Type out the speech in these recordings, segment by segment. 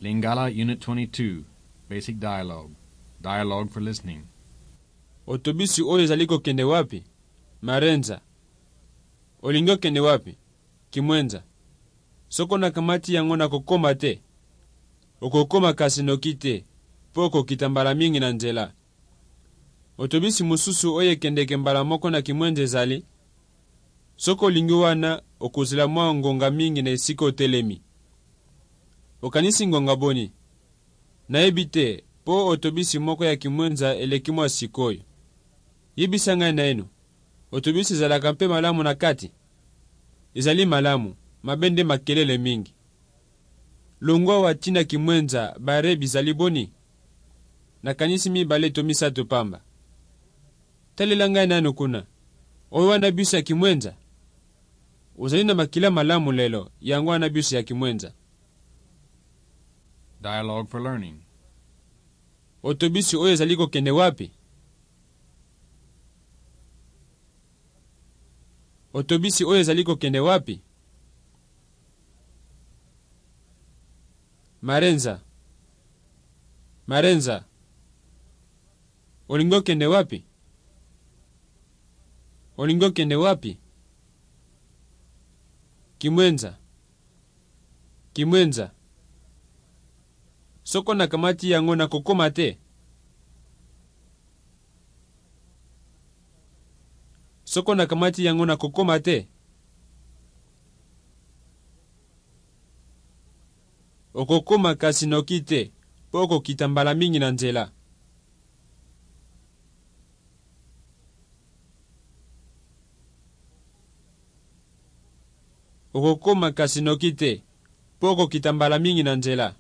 Lingala Unit 22, Basic Dialogue. Dialogue for listening. Otobisi oyo zaliko kende wapi? Marenza. Olingo kende wapi? Kimwenza. Soko na kamati yango na kokoma te. Okokoma kasi nokite. Poko kitambala mingi na nzela. Otobisi mususu oye kende kembala moko na Kimwenza zali. Soko lingi wana okuzila mwa ngonga mingi na esiko telemi. Okanisi ngonga boni. Naebite po otobisi moko ya Kimwenza elekimwa sikoyo. Yibisa ngai na enu. Otobisi zalaka mpe malamu na kati. Izali malamu, mabende makelele mingi. Longwa watina Kimwenza bare bizali boni. Nakanisi mibale to misato pamba. Talela ngai na enu kuna. Oyo wana bisi ya Kimwenza. Uzali na makila malamu lelo yangu wana bisi ya Kimwenza. Dialogue for learning. Otobisi oyo zaliko kende wapi? Otobisi oyo zaliko kende wapi? Marenza. Marenza. Olingo kende wapi? Olingo kende wapi? Kimwenza. Kimwenza. Soko na kamati yango na kokoma te. Soko na kamati yango na kokoma te. Okokoma kasi nokite. Poko kitambala mingi na nzela. Okokoma kasi nokite. Poko kitambala mingi na nzela.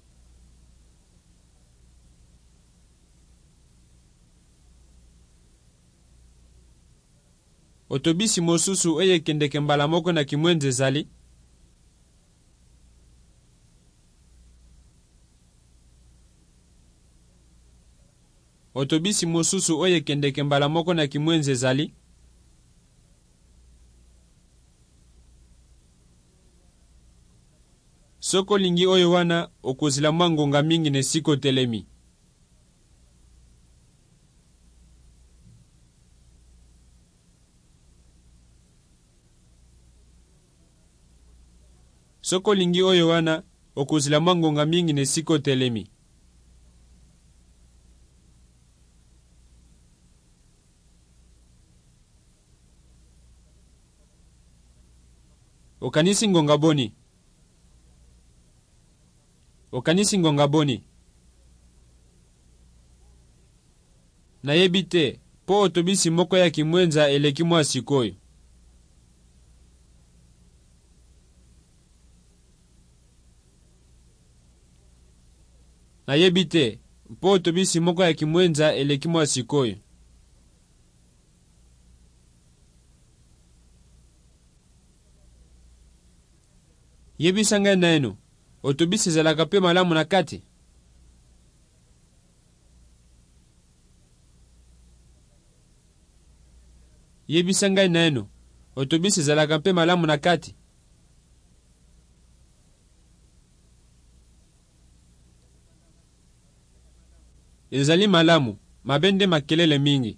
Otobisi mosusu eye kende kembala moko na Kimwenza zali. Otobisi mosusu oye kende kembala moko na Kimwenza zali. Soko lingi oyo wana okozila mwangonga mingi ne siko telemi. Soko lingi oyo wana okozila mwangonga mingi ne siko telemi. Okanisi ngonga boni. Okanisi ngonga boni. Nayebite po otobisi moko ya Kimwenza elekimwa sikoyo. Nayebite po otobisi moko ya Kimwenza elekimwa sikoyo. Yebisa ngai na enu. Otobisi zalaka pe malamu na kati. Yebisa ngai na enu. Otobisi zalaka pe malamu na kati. Ezali malamu, mabende makelele mingi.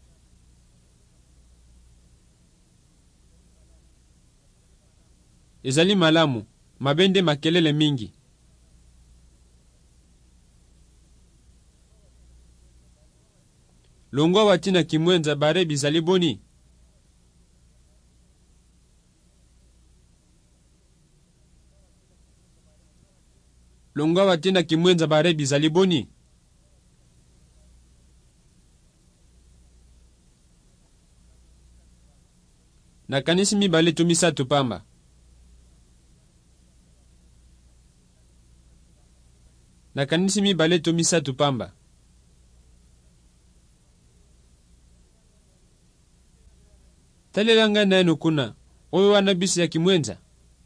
Ezali malamu, mabende makelele mingi. Longwa watina Kimwenza bare bizali boni. Longwa watina Kimwenza bare bizali boni. Nakanisi mibale to misato pamba. Nakanisi mibale to misato pamba. Talela ngai na enu kuna. Oyo wana bisi ya Kimwenza.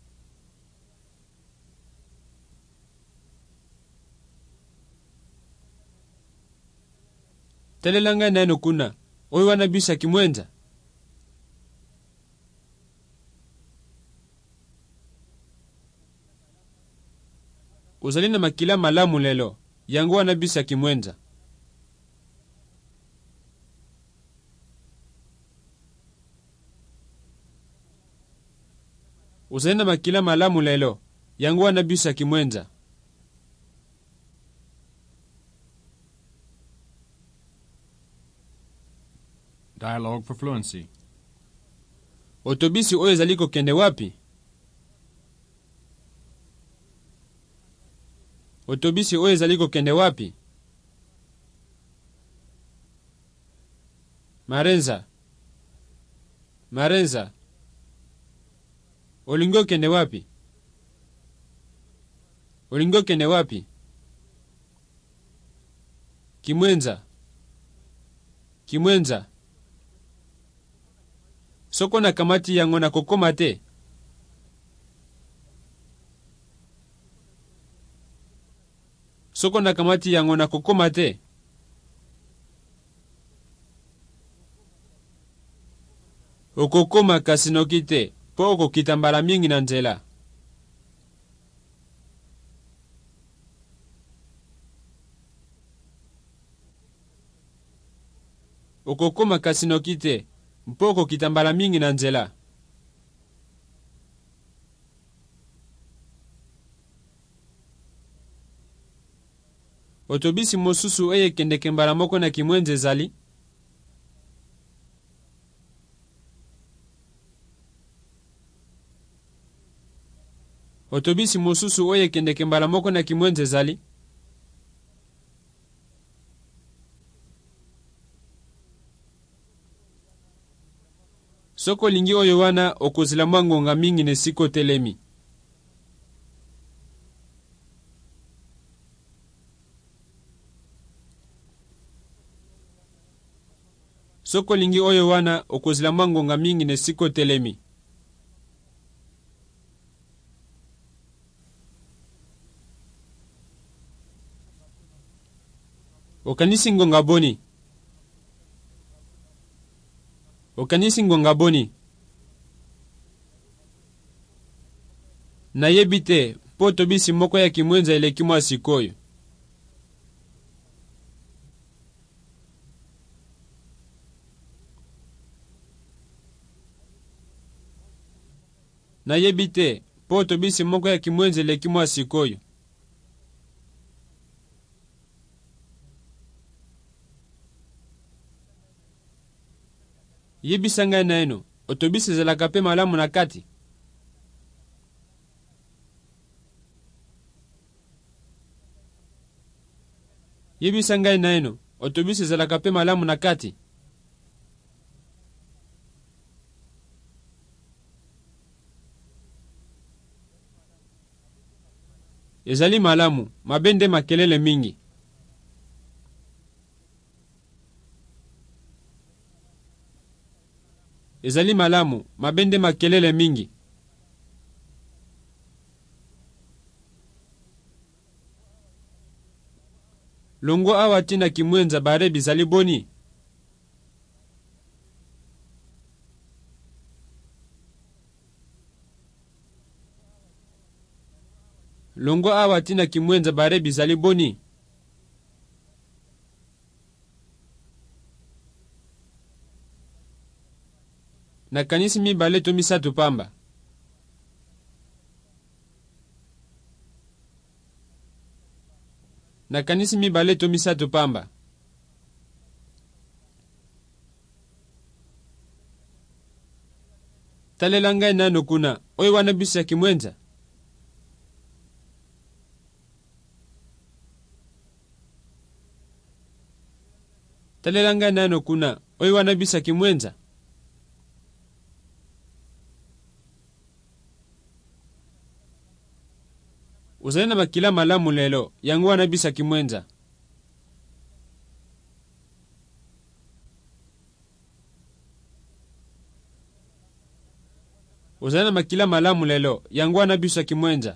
Talela ngai na enu kuna. Oyo wana bisi ya Kimwenza. uzali na makila malamu lelo yangu wana bisa kimwenza. Uzali na makila malamu lelo yangu wana bisa kimwenza. Dialogue for fluency. Otobisi oyo ezali kokende wapi? Otobisi oyo ezali kokende wapi? Marenza. Marenza. Olingi okende wapi? Olingi okende wapi? Kimwenza. Kimwenza. Soko na kamati yango na kokoma te. Soko na kamati yango na kokoma te. Okokoma kasi noki te, po okokita mbala mingi na nzela. Okokoma kasi noki te, po okokita mbala mingi na nzela. Otobisi mosusu eye kendeke mbala moko na kimwenza ezali? Otobisi mosusu oye kendeke mbala moko na kimwenza ezali? Soko lingi oyo wana okozela mwangonga mingi ne siko telemi. Soko lingi oyo wana okozela mwangonga mingi ne siko telemi. Okanisi ngonga boni. Okanisi ngonga boni. Na yebite, po Otobisi moko ya kimwenza eleki mwa sikoyo. Na yebite, po Otobisi moko ya kimwenza eleki mwa sikoyo. Yebisa ngai na eno, Otobisi ezalaka pe malamu na kati. Yebisa ngai na eno, Otobisi ezalaka pe malamu na kati. Ezali malamu, mabende makelele mingi. Ezali malamu, mabende makelele mingi. Longo awa tina kimwenza bare bizali boni. Longo awa tina kimwenza bare bizali boni. Nakanisi mibale to misatu pamba. Nakanisi mibale to misatu pamba. Talela ngai nano kuna, oyo wana bisi ya kimwenza. Talela ngai nano kuna, oyo wana bisi ya kimwenza. Uzali na makila malamu lelo, yangu wana bisa kimwenza. Uzali na makila malamu lelo, yangu wana bisa kimwenza.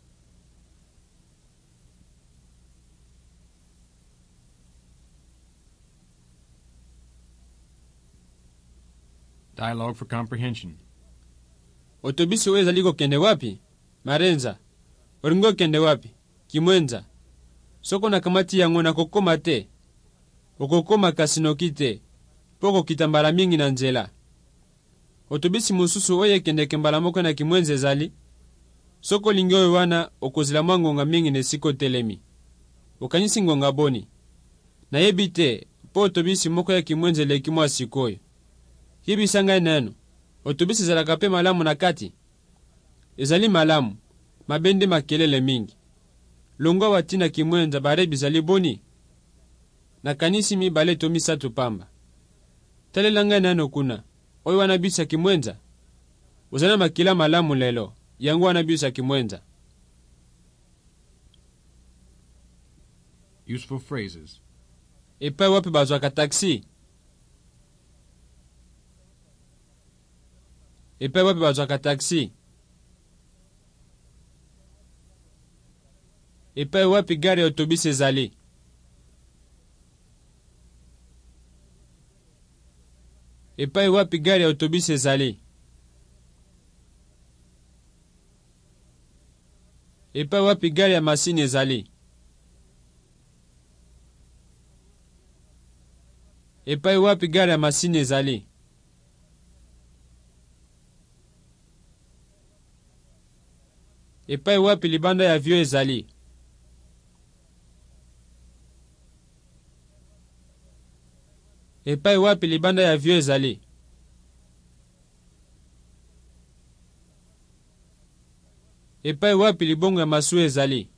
Dialogue for comprehension. Otobisi oyo ezali kokende wapi? Marenza. Olingo kende wapi? Kimwenza, soko na kamati yango na kokoma te. Okokoma kasi noki te, poko kitambala mingi na nzela. Otobisi mosusu oyo ekendeke mbala moko na Kimwenza ezali, soko lingi oyo wana okozela mwa ngonga mingi na esika otelemi. Okanisi ngonga boni. Nayebi te, po otobisi moko ya Kimwenza eleki mwa sikoyo. Yebisa ngai nano, otobisi ezalaka pe malamu na kati? Ezali malamu, mabende makelele mingi. Longwa watina Kimwenza barebi ezali boni. Nakanisi mibale to misatu pamba. Talela ngai nano kuna, oyo wana bisa Kimwenza. Uzana makila malamu lelo, yangu wana bisa Kimwenza. Useful phrases. Epai wapi bazwaka taxi? Epai wapi bazwaka taxi? Epai wapi gari ya otobisi ezali? Epai wapi gari ya otobisi ezali? Epai wapi gari ya masini ezali? Epai wapi gari ya masini ezali? Epai wapi libanda ya avion ezali? Epai wapi libanda ya avion ezali? Epai wapi libongo ya masuwa ezali?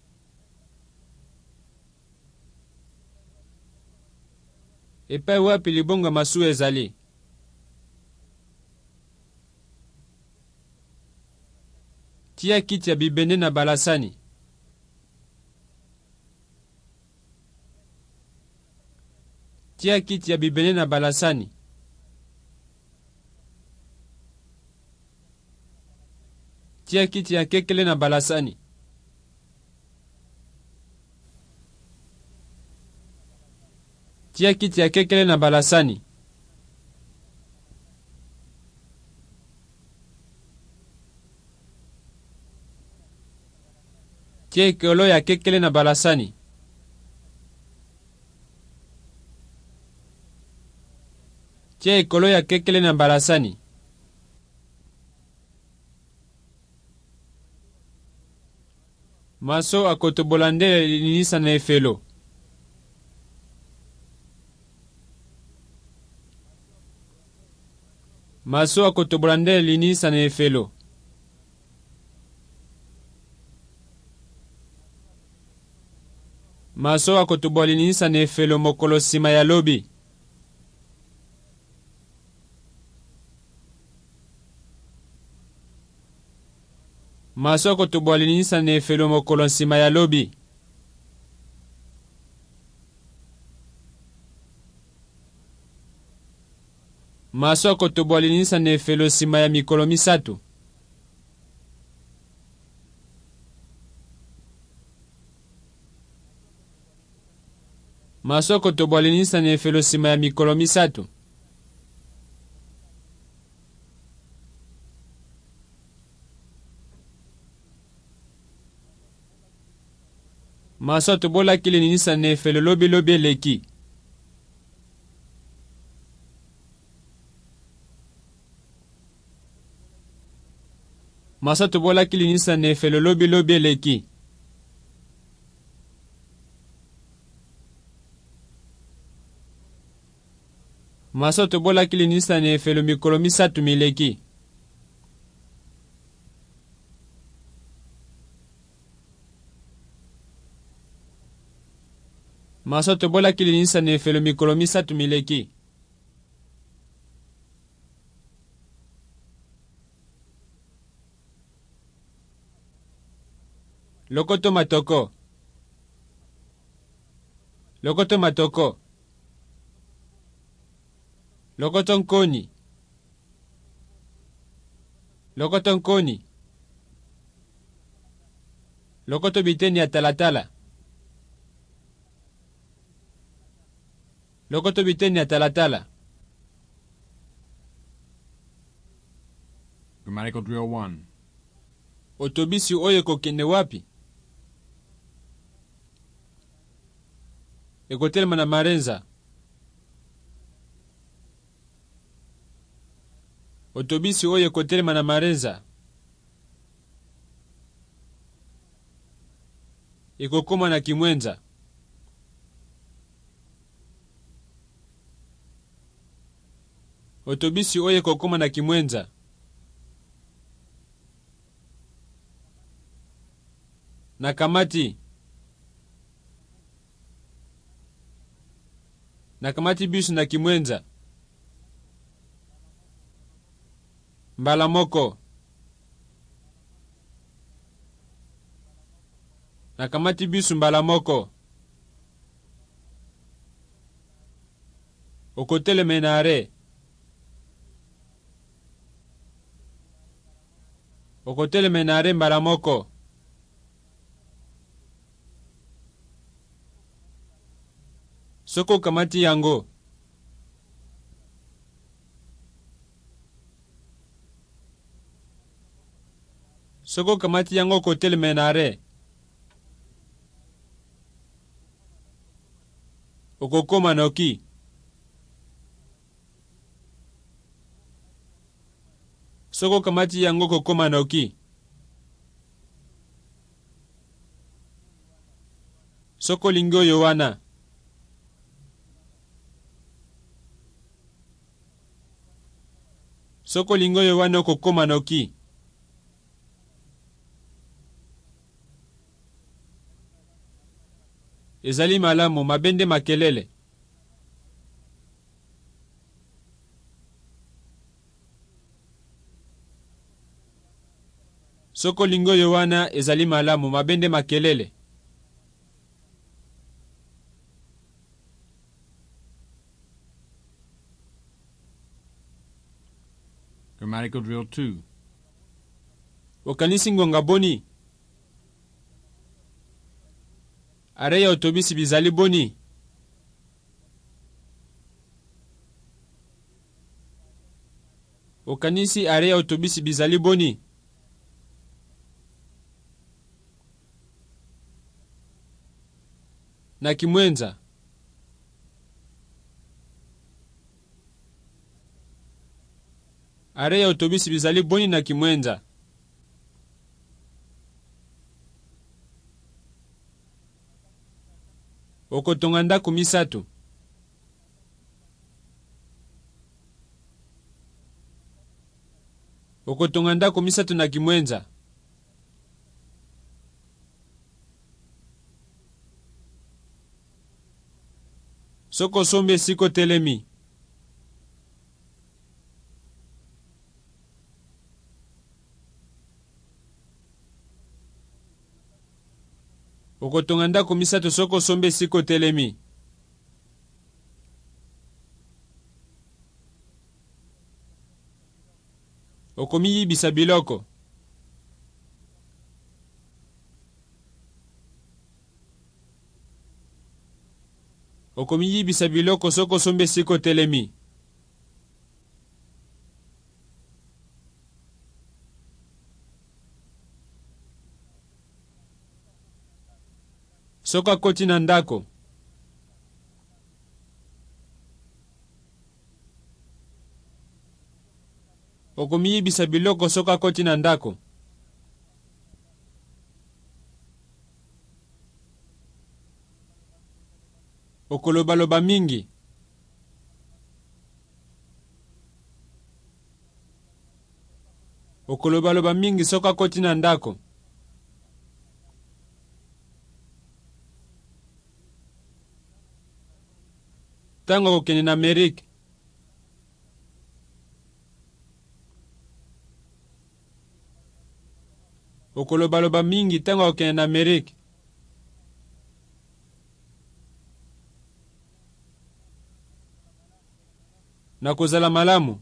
Epai wapi libongo ya masuwa ezali? Tia kiti ya bibende na balasani. Tia kiti ya bibende na balasani. Tia kiti ya kekele na balasani. Tia kiti ya kekele na balasani. Tia ekolo ya kekele na balasani. Tia ekolo ya kekele na balasani. Maso akotobola ndele linisa na efelo. Maso akotobola ndele linisa na efelo. Maso akotobola linisa na efelo mokolo sima ya lobi. Maso akotobola linisa na efelo mokolo nsima ya lobi. Maso akotobola linisa na efelo nsima ya mikolo misatu. Maso akotobola linisa na efelo nsima ya mikolo misatu. Maso atobola kili linisa na efelo lobi lobi eleki. Maso atobola kili linisa na efelo lobi lobi eleki. Maso atobola kili linisa na efelo mikolo misatu mileki. Maso atobola kili linisa na efelo mikolo misatu mileki. Lokoto matoko. Lokoto matoko. Lokoto nkoni. Lokoto nkoni. Lokoto biteni ya talatala. Lokoto biteni ya talatala. Grammatical drill 1. Otobisi oyo kokende wapi? ekotelema na marenza. Otobisi oyo ekotelema na marenza ekokoma na Kimwenza. Otobisi oyo ekokoma na Kimwenza na Kamati. Na Kamati bisu na Kimwenza mbala moko. Na Kamati bisu mbala moko okotelema na are. Okotelema na are mbala moko. Soko kamati yango. Soko kamati yango kotelema na are. Okokoma noki. Soko kamati yango kokoma noki. Soko lingo yowana. Soko lingo yowana kokoma noki. Ezali malamu mabende makelele. Soko lingo yowana ezali malamu mabende makelele. Grammatical drill 2. Okanisi ngonga boni. Are ya otobisi bizali boni. Okanisi are ya otobisi bizali boni. Na Kimwenza. Are ya otobisi bizali boni na Kimwenza. Okotonga ndaku misatu. Okotonga ndaku misatu na Kimwenza. Soko sombe siko telemi. Okotonga ndaku misatu soko sombe siko telemi. Okomiyibisa biloko. Okomiyibisa biloko soko sombe siko telemi. Soka koti na ndako. Okomiyibisa biloko soka koti na ndako. Okolobaloba mingi. Okolobaloba mingi soka koti na ndako. Tango kokende na Amerika. Okolobaloba mingi tango kokende na Amerika. Na kozala malamu.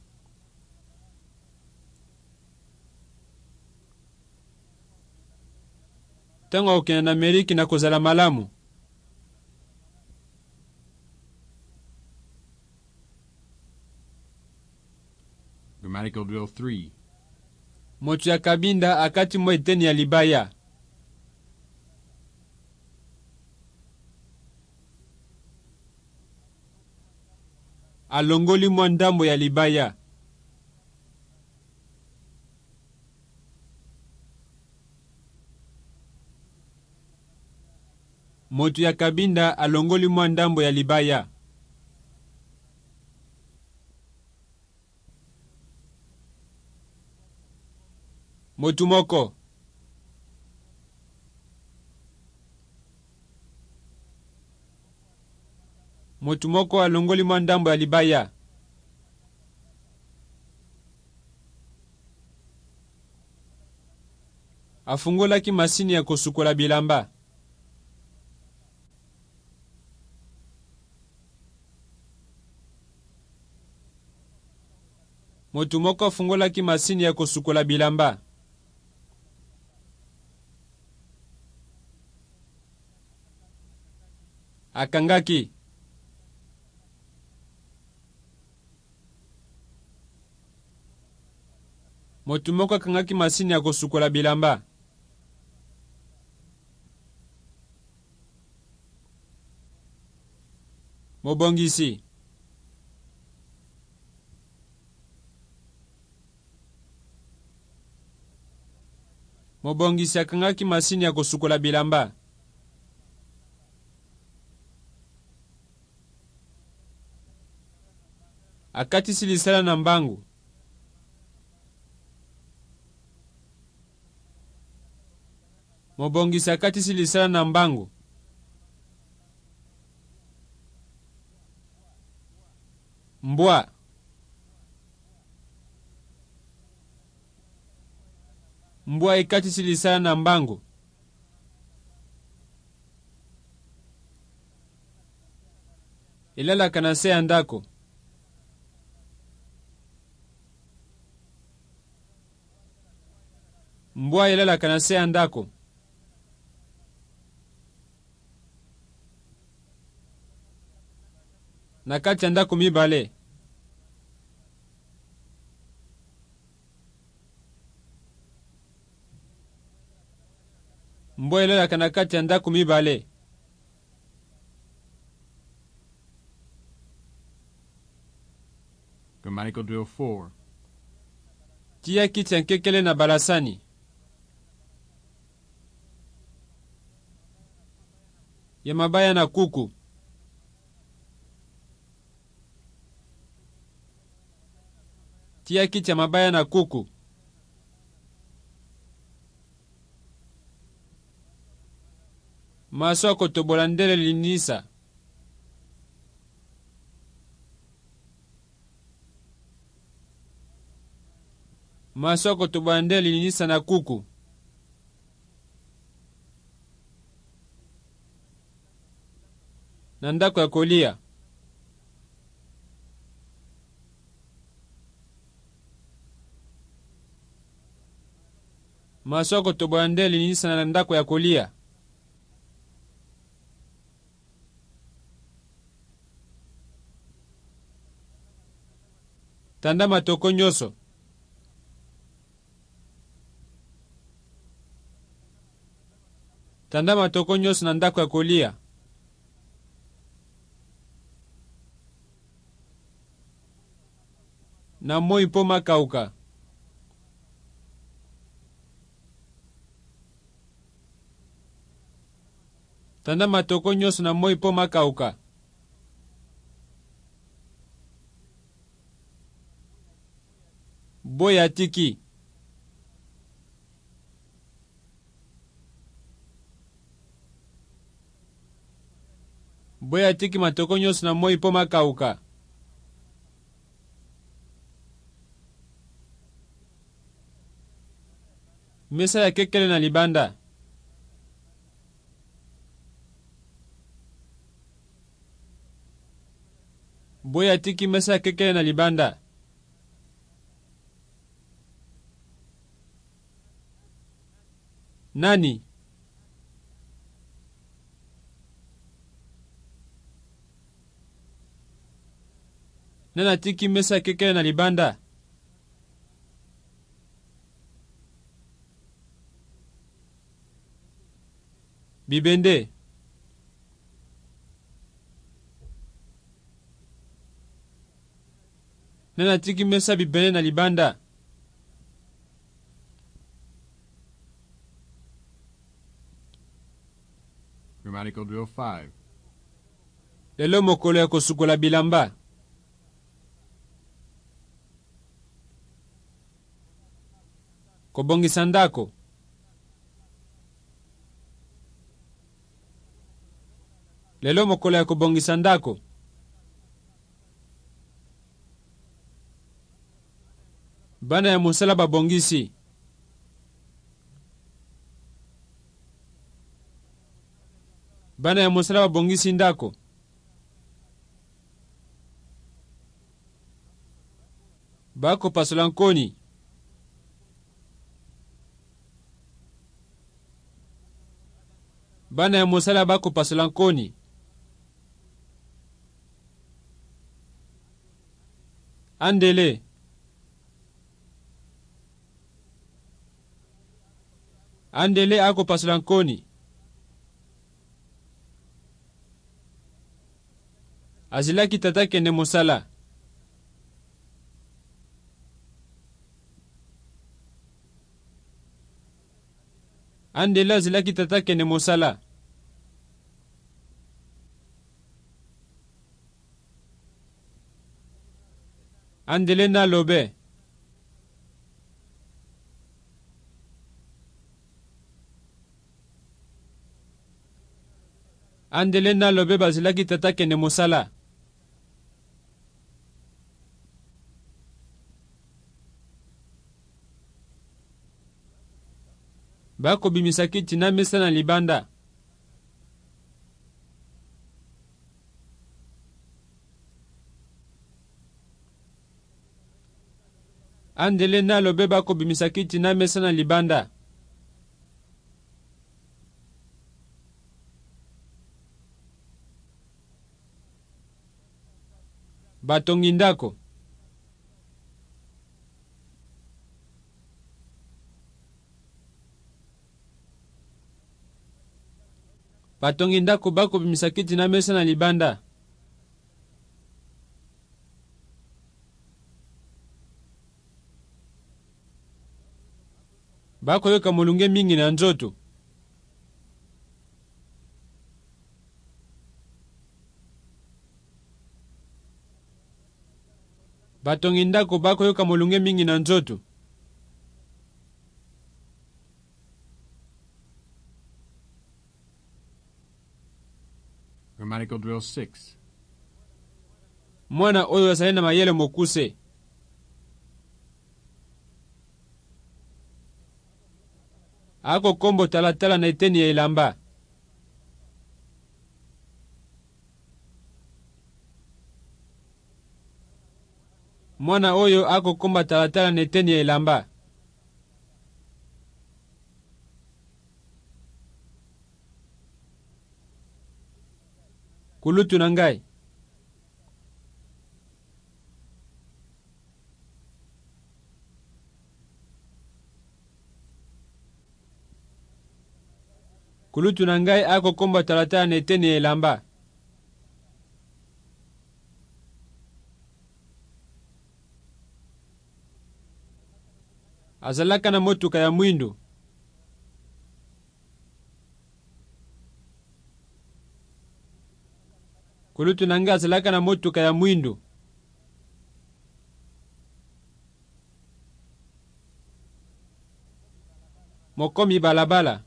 Tango kokende na Amerika na kozala malamu. Grammatical drill 3. Motu ya kabinda akati mo eteni ya libaya. alongoli mwa ndambo ya libaya. Moto ya kabinda alongoli mwa ndambo ya libaya. Motu moko. Motu moko alongoli mwa ndambo ya libaya. Afungolaki masini ya kosukola bilamba. Motu moko afungolaki masini ya kosukola bilamba. Akangaki. Motu moko akangaki masini ya kosukola bilamba. Mobongisi. Mobongisi akangaki masini ya kosukola bilamba. Akatisi lisala na mbangu. Mobongisi akatisi lisala na mbangu. Mbwa. Mbwa ikatisi lisala na mbangu. Ilala kanase ya ndako. Mbwa ilala kanase ya ndako. Na kati ya ndako mibale. Mbwa ilala na kati ya ndako mibale. Grammatical drill 4. Tia kiti ya nkekele na balasani. Ya mabaya na kuku. Tia kiti ya mabaya na kuku. Maso akotobola ndele linisa. Maso akotobola ndele linisa na kuku. Na ndako ya kolia. Maso akotobola ndele linisa na ndako ya kolia. Tanda matoko nyoso. Tanda matoko nyoso na ndako ya kolia. Na moi po makauka. Tanda matoko nyoso na moi po makauka. Boya tiki. Boya tiki matoko nyoso na moi po makauka. Mesa ya kekele na libanda. Boya tiki mesa ya kekele na libanda. Nani? Nana tiki mesa ya kekele na libanda. Bibende. Nena tiki mesa bibene na libanda. Grammatical drill 5. Lelo mokolo ya kosukola bilamba. Kobongisa ndako. Lelo mokolo ya kobongisa ndako. Bana ya mosala babongisi. Bana ya mosala babongisi ndako. Bako pasola nkoni. Bana ya mosala bako pasola nkoni. Andele. Andele ako pasola nkoni. Azilaki tata kende mosala. Andele azilaki tata kende mosala. Andele na lobe. Andele na lobe bazilaki tata kende mosala. Bako bimisaki tina mesa na libanda. Andele na lobe bako bimisaki tina mesa na libanda. Batongi ndako. Batongi ndako bako bimisaki tina mesa na libanda. Bako yoka molunge mingi na nzoto. Batongi ndako bako yoka molunge mingi na nzoto. Grammatical drill 6. Mwana oyo azali na mayele mokuse. Ako kombo talatala na eteni ya elamba. Mwana oyo ako komba talatala na eteni ya elamba. Kulutu na ngai. Kulutu na ngai ako komba talatala na eteni ya elamba. Azalaka na motuka ya mwindu. Kulutu na ngai azalaka na motuka ya mwindu. Mokomi balabala.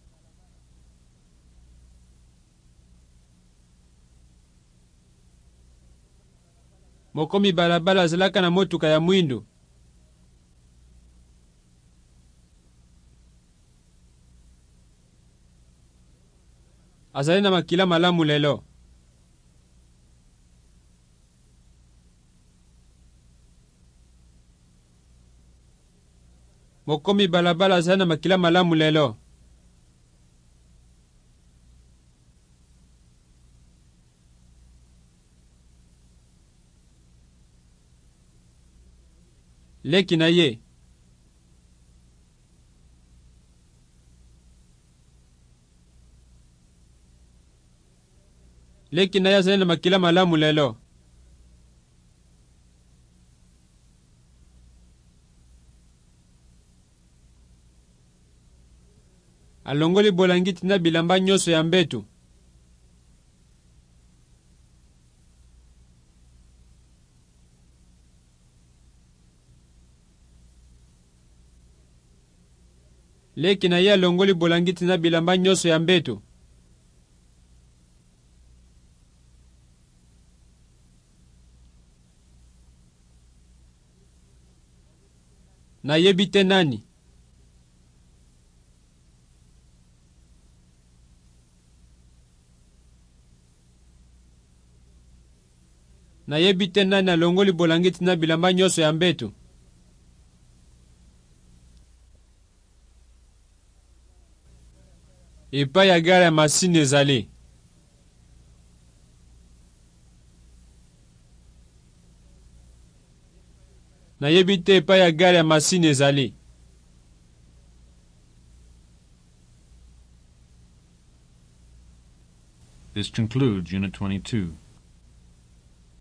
Mokomi balabala azalaka na motuka ya mwindu. Azali na makila malamu lelo. Mokomi balabala azali na makila malamu lelo. Leki na ye. Leki na ye azali na makila malamu lelo. alongoli bolangiti na bilamba nyonso ya mbeto. Leki na ye alongoli bolangiti na bilamba nyonso ya mbeto. Nayebi te nani? Nayebi te nani alongoli bolangiti na bilamba nyonso ya mbeto. Epai ya gare ya masine ezali. Nayebi te epai ya gare ya masine ezali. This concludes Unit 22.